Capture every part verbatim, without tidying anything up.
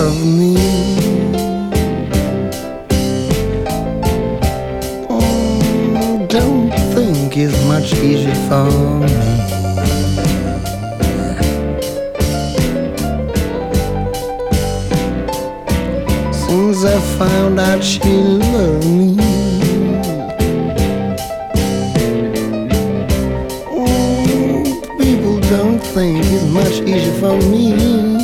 love me. Oh, don't think it's much easier for me. Since I found out she loved me. Don't think it's much easier for me.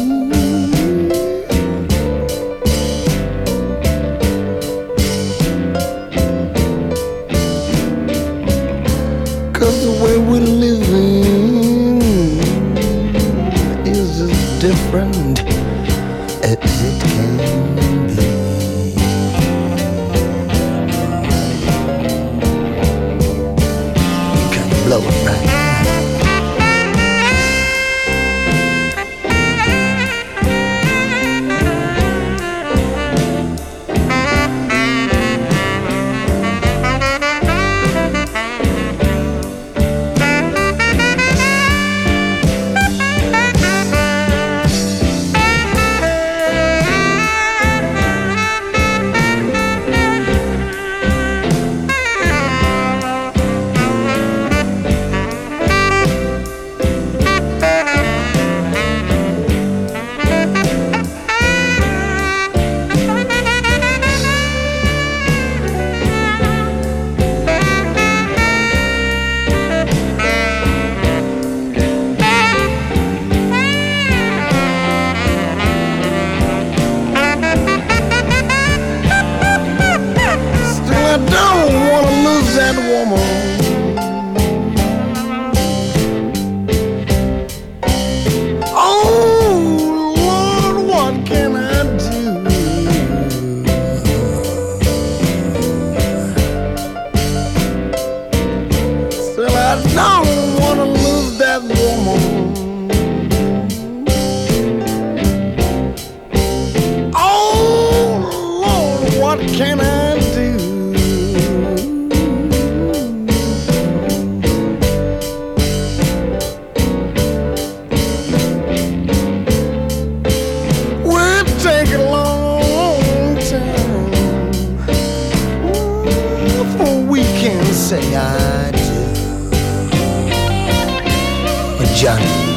Cause the way we're living is as different as it can be. You can blow it right. That woman, oh Lord, what can I do? Still, I don't wanna lose that woman. Oh Lord, what can I do? Take a long time before we can say I do. But Johnny